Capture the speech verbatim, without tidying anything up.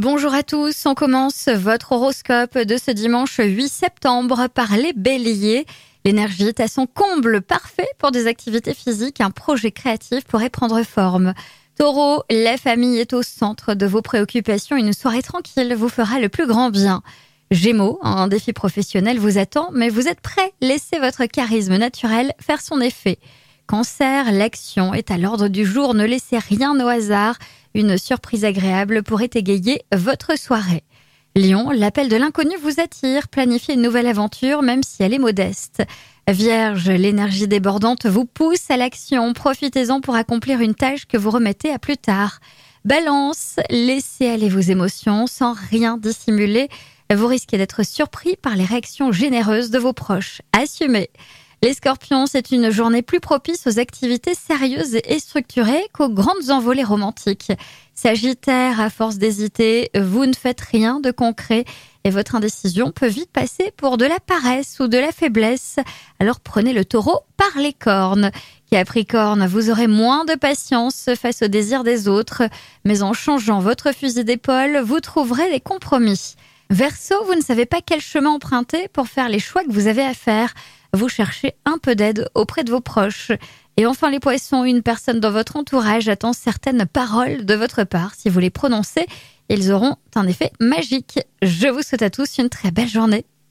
Bonjour à tous, on commence votre horoscope de ce dimanche huit septembre par les béliers. L'énergie est à son comble, parfait pour des activités physiques, un projet créatif pourrait prendre forme. Taureau, la famille est au centre de vos préoccupations, une soirée tranquille vous fera le plus grand bien. Gémeaux, un défi professionnel vous attend, mais vous êtes prêts, laissez votre charisme naturel faire son effet. Cancer, l'action est à l'ordre du jour, ne laissez rien au hasard. Une surprise agréable pourrait égayer votre soirée. Lion, l'appel de l'inconnu vous attire, planifiez une nouvelle aventure même si elle est modeste. Vierge, l'énergie débordante vous pousse à l'action, profitez-en pour accomplir une tâche que vous remettez à plus tard. Balance, laissez aller vos émotions sans rien dissimuler, vous risquez d'être surpris par les réactions généreuses de vos proches. Assumez. Les scorpions, c'est une journée plus propice aux activités sérieuses et structurées qu'aux grandes envolées romantiques. Sagittaire, à force d'hésiter, vous ne faites rien de concret et votre indécision peut vite passer pour de la paresse ou de la faiblesse. Alors prenez le taureau par les cornes. Capricorne, vous aurez moins de patience face aux désirs des autres, mais en changeant votre fusil d'épaule, vous trouverez des compromis. Verseau, vous ne savez pas quel chemin emprunter pour faire les choix que vous avez à faire. Vous cherchez un peu d'aide auprès de vos proches. Et enfin les poissons, une personne dans votre entourage attend certaines paroles de votre part. Si vous les prononcez, ils auront un effet magique. Je vous souhaite à tous une très belle journée.